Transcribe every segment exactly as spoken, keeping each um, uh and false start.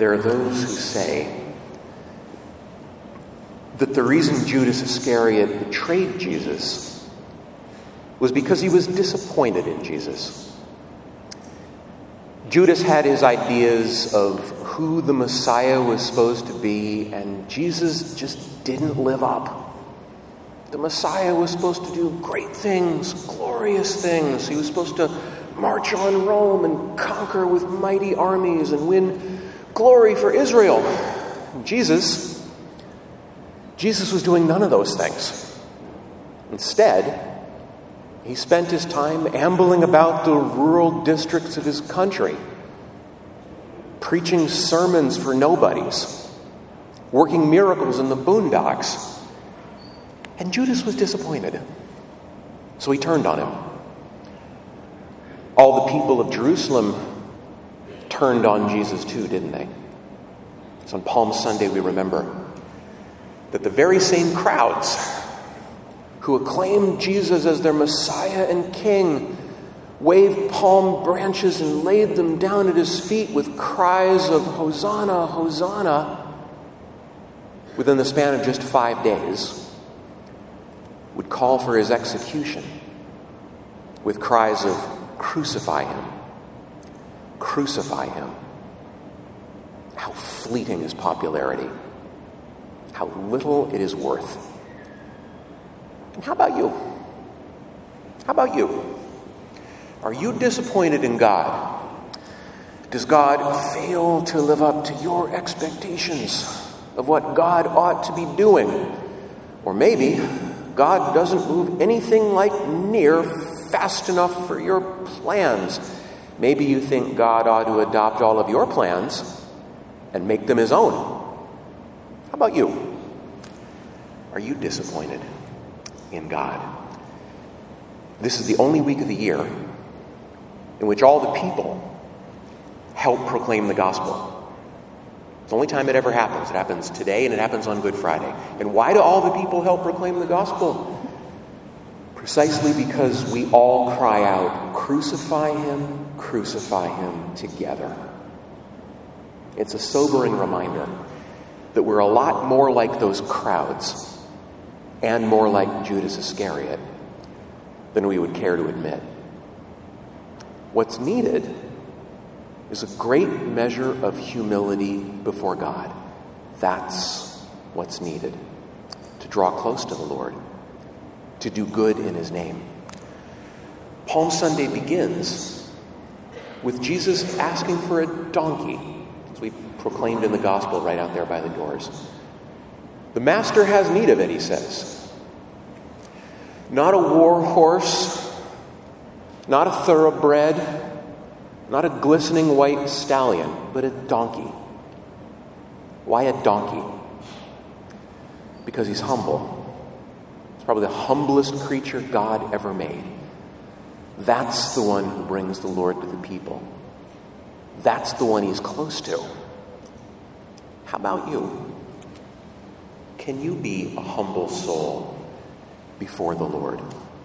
there are those who say that the reason Judas Iscariot betrayed Jesus was because he was disappointed in Jesus. Judas had his ideas of who the Messiah was supposed to be, and Jesus just didn't live up. The Messiah was supposed to do great things, glorious things. He was supposed to march on Rome and conquer with mighty armies and win glory for Israel. Jesus, Jesus was doing none of those things. Instead, he spent his time ambling about the rural districts of his country, preaching sermons for nobodies, working miracles in the boondocks. And Judas was disappointed. So he turned on him. All the people of Jerusalem turned on Jesus too, didn't they? So on Palm Sunday we remember that the very same crowds who acclaimed Jesus as their Messiah and King waved palm branches and laid them down at his feet with cries of Hosanna, Hosanna, within the span of just five days, would call for his execution with cries of crucify him, crucify him. How fleeting is popularity, how little it is worth. And how about you? How about you? Are you disappointed in God? Does God fail to live up to your expectations of what God ought to be doing? Or maybe God doesn't move anything like near fast enough for your plans. Maybe you think God ought to adopt all of your plans and make them his own. How about you? Are you disappointed in God? This is the only week of the year in which all the people help proclaim the gospel. It's the only time it ever happens. It happens today and it happens on Good Friday. And why do all the people help proclaim the gospel? Precisely because we all cry out, crucify him, crucify him together. It's a sobering reminder that we're a lot more like those crowds and more like Judas Iscariot than we would care to admit. What's needed is a great measure of humility before God. That's what's needed to draw close to the Lord, to do good in his name. Palm Sunday begins with Jesus asking for a donkey, as we proclaimed in the gospel right out there by the doors. The master has need of it, he says. Not a war horse, not a thoroughbred, not a glistening white stallion, but a donkey. Why a donkey? Because he's humble. It's probably the humblest creature God ever made. That's the one who brings the Lord to the people. That's the one he's close to. How about you? Can you be a humble soul before the Lord?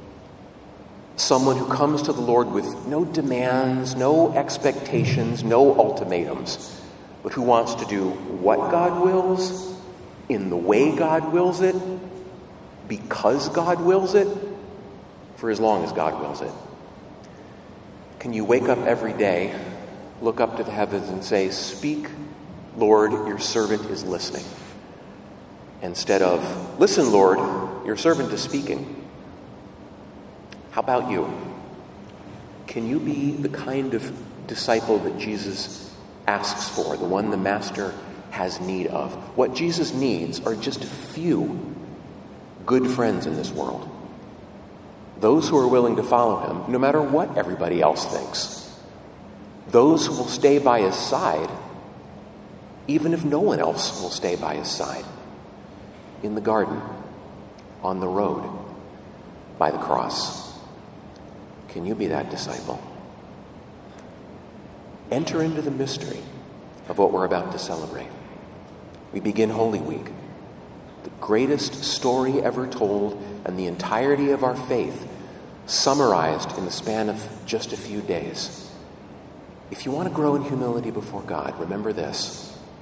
Someone who comes to the Lord with no demands, no expectations, no ultimatums, but who wants to do what God wills, in the way God wills it, because God wills it, for as long as God wills it. Can you wake up every day, look up to the heavens and say, "Speak, Lord, your servant is listening," instead of, "Listen, Lord, your servant is speaking"? How about you? Can you be the kind of disciple that Jesus asks for, the one the master has need of? What Jesus needs are just a few good friends in this world. Those who are willing to follow him, no matter what everybody else thinks. Those who will stay by his side, even if no one else will stay by his side. In the garden, on the road, by the cross. Can you be that disciple? Enter into the mystery of what we're about to celebrate. We begin Holy Week, the greatest story ever told, and the entirety of our faith summarized in the span of just a few days. If you want to grow in humility before God, remember this: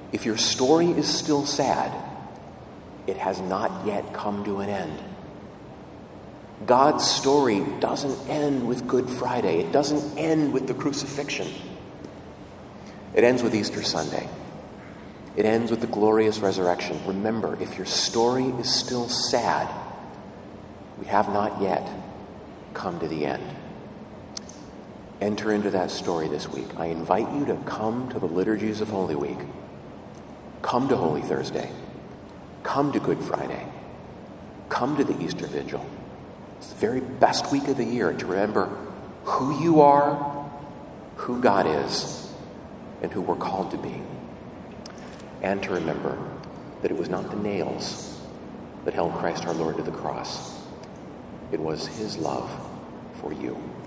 If your story is still sad, it has not yet come to an end. God's story doesn't end with Good Friday. It doesn't end with the crucifixion. It ends with Easter Sunday. It ends with the glorious resurrection. Remember, if your story is still sad, we have not yet come to the end. Enter into that story this week. I invite you to come to the liturgies of Holy Week. Come to Holy Thursday. Come to Good Friday. Come to the Easter Vigil. It's the very best week of the year to remember who you are, who God is, and who we're called to be. And to remember that it was not the nails that held Christ our Lord to the cross. It was his love for you.